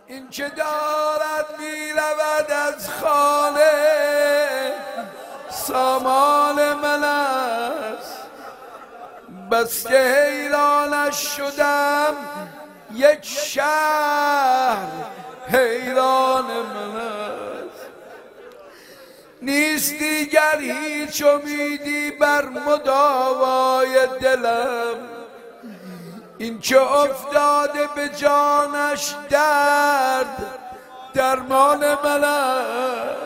این که دارد میرود از خانه سامان من است، بس که حیرانش شدم یک شهر حیران من است. نیست دیگر هیچ امیدی بر مداوای دلم، این که افتاده به جانش درد درمان من است.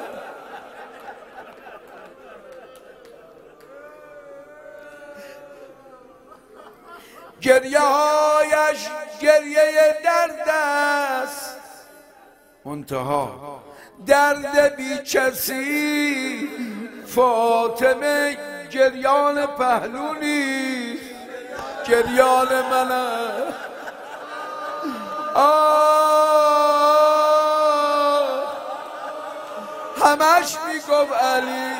گریه هایش گریه درد است، منتها درد بی کسی. فاطمه گریان پهلو نیست، گریان من است. همش میگفت علی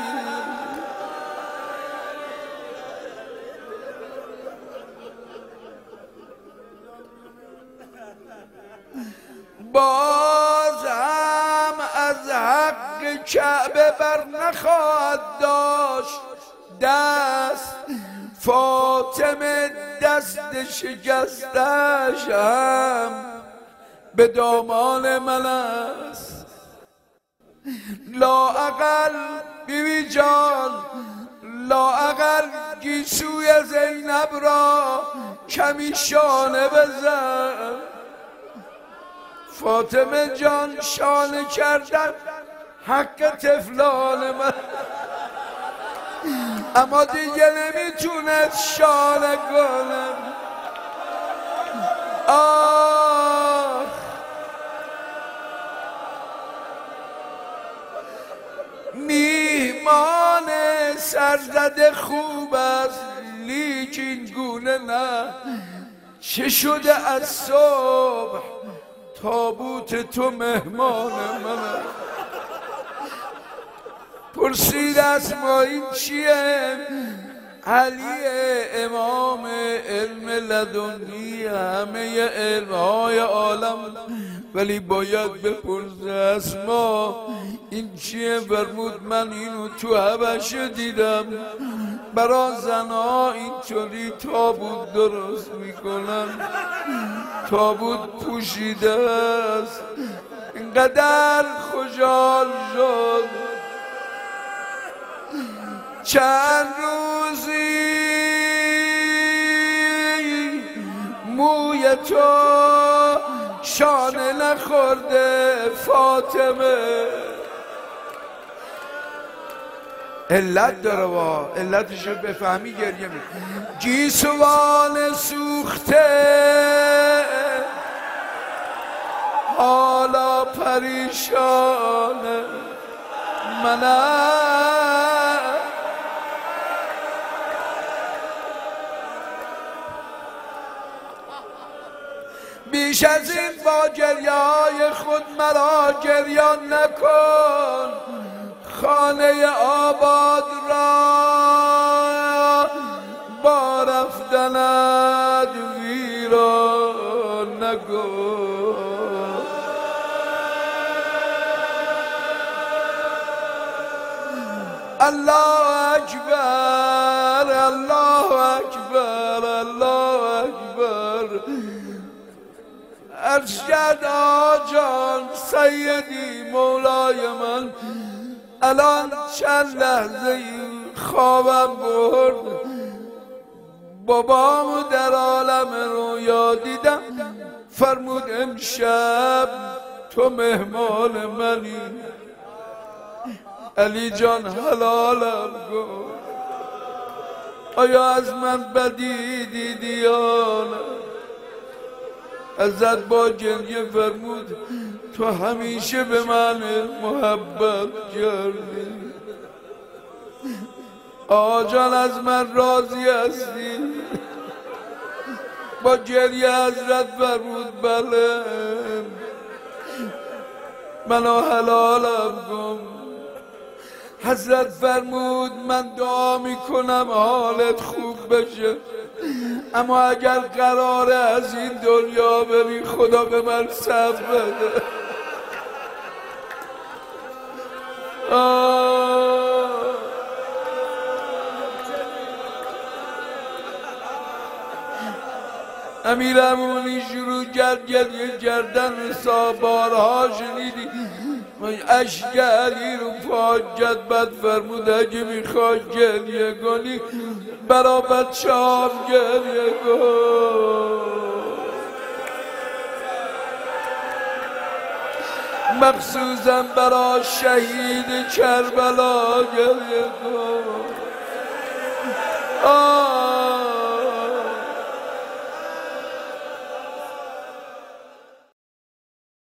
باز هم از حق کعبه بر نخواهد داشت دست. فاطمه دست شکستش هم به دامان من است. لااقل بیبی جان، لااقل گیسوی زینب را کمی شانه بزن. فاطمه جان شانه کردن حق طفلان من، اما دیگه نمیتونه شانه کنم. میهمان سرزده خوب است لیک این گونه نه. چه شده از صبح تابوت تو مهمان من؟ پرسید اسما این چیه؟ علی امام علم لدنی همه علمهای عالم، ولی باید بپرسه اسما این چیه؟ فرمود من اینو تو حبشه دیدم، برا زنها اینطوری تابوت درست میکنن، تابوت پوشیده است. اینقدر خوشحال شد چند روزی موی تو شانه نخورده فاطمه. علت داره وا، علتشو بفهمی گریه می. گیسوان سوخته حالا پریشان منم. بیش از این با گریه‌های خود مرا گریان نکن. خانه آباد را با رفتنت ویران نکن. الله اکبر، الله اکبر، الله اکبر. ارشد آجان سیدی مولای من، الان چند لحظه خوابم برد، بابامو در عالم رویا دیدم، فرمود امشب تو مهمان منی. علی جان حلالم کن، آیا از من بدی دیدی یا نه؟ ازت با گریه فرمود تو همیشه به من محبت کردی. آجان از من راضی هستی؟ با گریه حضرت فرمود بله، منو حلالم کن. حضرت فرمود من دعا میکنم حالت خوب بشه. اما اگر قراره از این دنیا بری خدا به من صبر بده. امیرالمومنین شروع کرد گریه کردن. بارها شنیدی اشک علی رو پاک کرد. بعد فرمود اگه میخوای گریه کنی برا بچه‌ام گریه کن، مخصوصا برا شهید کربلا گریه کن.